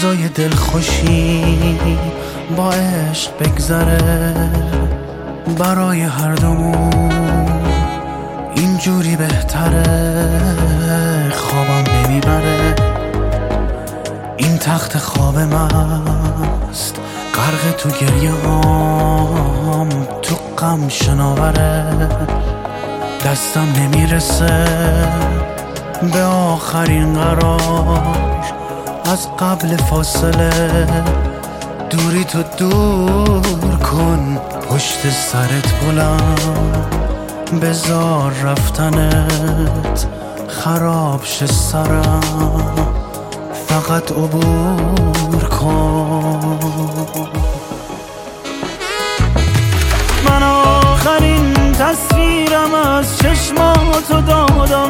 روزای دلخوشی با عشق بگذره، برای هر دومون اینجوری بهتره. خوابم نمیبره این تخت خواب مست، غرق تو گریه هام، تو غم شناوره. دستم نمیرسه به آخرین قرار، از قبل فاصله دوری تو دور کن، پشت سرت بلند بذار رفتنت خراب شه سرم، فقط عبور کن. من آخرین تصویرم از چشماتو دادم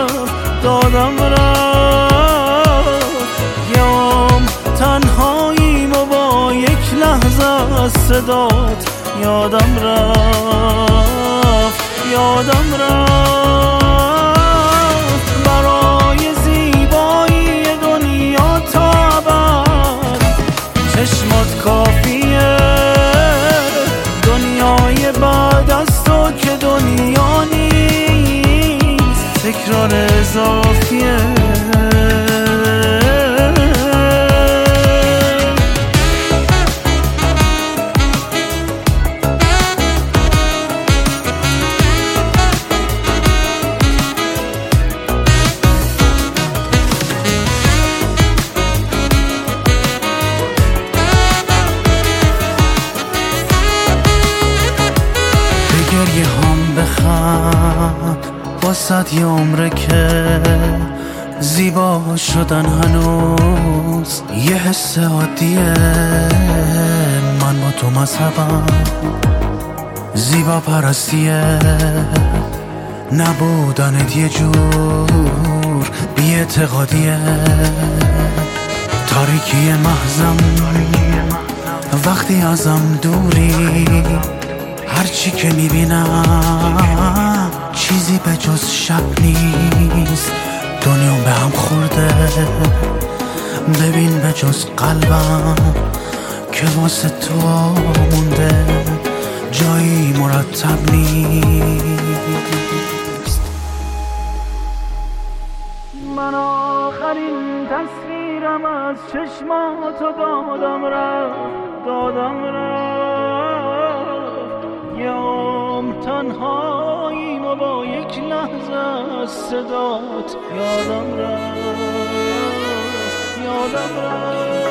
رفت، یام تنهاییم و با یک لحظه از صدات یادم رفت. برای زیبایی دنیا تا ابد چشمات کافیه، دنیای بعد از تو که دنیا نیست، تکرار اضافیه. گریه هم بخند واسد یه عمره که زیبا شدن هنوز یه حس عادیه. من با تو مذهبم زیبا پرستیه، نبودنت یه جور بی اعتقادیه. تاریکی محضم وقتی ازم دوری، هرچی که میبینم چیزی به جز شب نیست. دنیا به هم خورده، ببین به جز قلبم که واسه تو مونده جایی مرتب نیست. من آخرین تصویرم از چشماتو دادم رفت، یام تنهاییم و با یک لحظه از صدات یادم رفت.